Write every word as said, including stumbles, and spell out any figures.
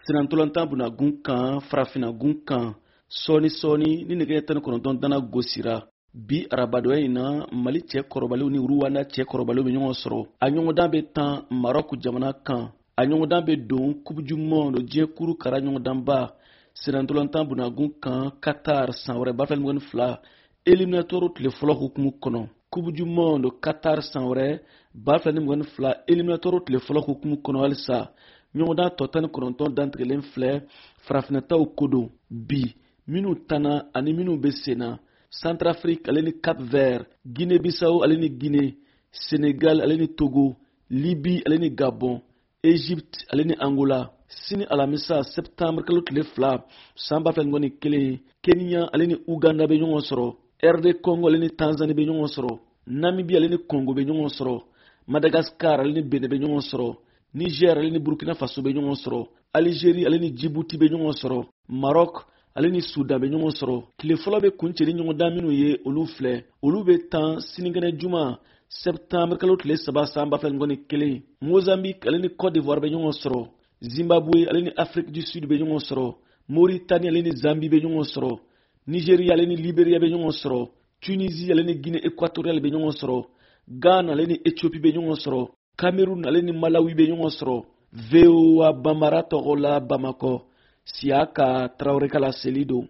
sinantolantan bunagun kan farafinagun kan sɔɔni sɔɔni ni nɛgɛ tan ni kɔnɔntɔn dana gosira bi arabadoya in na mali cɛ kɔrɔbaliw ni ruwanda cɛ kɔrɔbaliw bɛ ɲɔgɔn sɔrɔ a ɲɔgɔndan bɛ tan marɔku jamana kan a ɲɔgɔndan bɛ don coupe du monde diɲɛ kuru kara ɲɔgɔndanba sinantolantan bunagun kan qatar san wɛrɛ ba fila ni fila éliminatoire tile fɔlɔ hukumu kɔnɔ coupe du monde qatar san wɛrɛ ba fila ni fila éliminatoire tile fɔlɔ hukumu kɔnɔ halisa ɲɔgɔndan tɔ tan ni kɔnɔntɔn dantigɛlen filɛ farafinataw ko don bi minnu tanna ani minnu bɛ sen na Centrafrique ale ni Cap Vert, Guinée-Bissau ale ni Guinée, Sénégal ale ni Togo, Libye ale ni Gabon, Égypte ale ni Angola. Sini alamisa septembre kalo tile fila san ba fila ni kelen Kenya ale ni Uganda bɛ ɲɔgɔn sɔrɔ, R D Congo ale ni Tanzanie bɛ ɲɔgɔn sɔrɔ, Namibie ale ni Congo bɛ ɲɔgɔn sɔrɔ, Madagascar ale ni Benin bɛ ɲɔgɔn sɔrɔ, Niger ale ni Burkina Faso bɛ ɲɔgɔn sɔrɔ, Algérie ale ni Djibouti bɛ ɲɔgɔn sɔrɔ, Maroc ale ni Sudan bɛ ɲɔgɔn sɔrɔ. Tile fɔlɔ bɛ kuncɛli ɲɔgɔndan minnu ye olu filɛ olu bɛ tan sinikɛnɛ juma septembre kalo tile saba san ba fila ni kelen Mozambique ale ni Côte d'Ivoire bɛ ɲɔgɔn sɔrɔ, Zimbabwe ale ni Afrique du Sud bɛ ɲɔgɔn sɔrɔ, Mauritanie ale ni Zambie bɛ ɲɔgɔn sɔrɔ, Nigeria ale ni Liberia bɛ ɲɔgɔn sɔrɔ, Tunisie ale ni Guinée équatoriale bɛ ɲɔgɔn sɔrɔ, Ghana ale ni Éthiopie bɛ ɲɔgɔn sɔrɔ, Cameroun ale ni Malawi bɛ ɲɔgɔn sɔrɔ. V O A Bambara tɔgɔ la Bamakɔ, Siaka Traoré Kala Selido.